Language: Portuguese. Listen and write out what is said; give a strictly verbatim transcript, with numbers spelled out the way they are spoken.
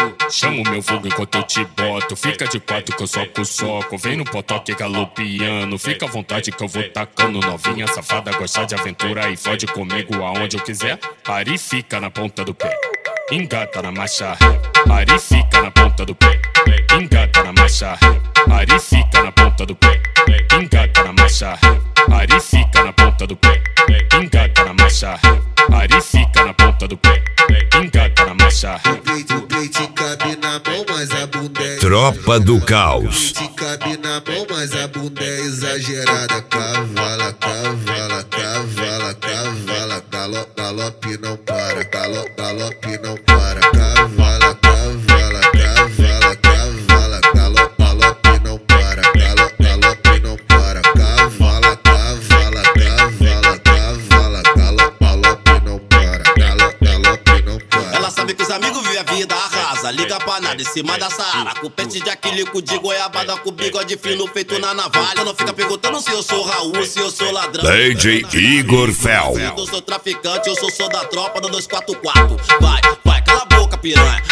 Chama o meu fogo enquanto eu te boto. Fica de quatro que eu soco o soco. Vem no potoque galopiano. Fica à vontade que eu vou tacando. Novinha safada, gosta de aventura e fode comigo aonde eu quiser. Pare e fica na ponta do pé. Engata na marcha. Pare e fica na ponta do pé. Engata na marcha. Pare e fica na ponta do pé. Engata na marcha. Pare e fica na ponta do pé. Engata na marcha. Pare e fica na ponta do pé. Engata na marcha. O peito cabe na mão, mas a bunda é Tropa do Caos. O peito cabe na mão, mas a bunda é exagerada. Cavala, cavala, cavala, cavala. Galo, galope não para, galo, galope não para. Cavala, cavala, cavala, cavala. Galo, galope não para, galo, galope não para. Cavala, cavala, cavala, cavala. Galo, galope não para, galo, galope não para. Ela sabe que os amigos vivem a vida arrasa. Liga pra nada em cima da Saara. Com pente de aquilico de goiabada. Com bigode fino feito na navalha. Não fica perguntando se eu sou Raul, se eu sou ladrão. D J Igor Fel. Eu sou traficante, eu sou sou da tropa do dois quatro quatro. Vai, vai, cala a boca, piranha.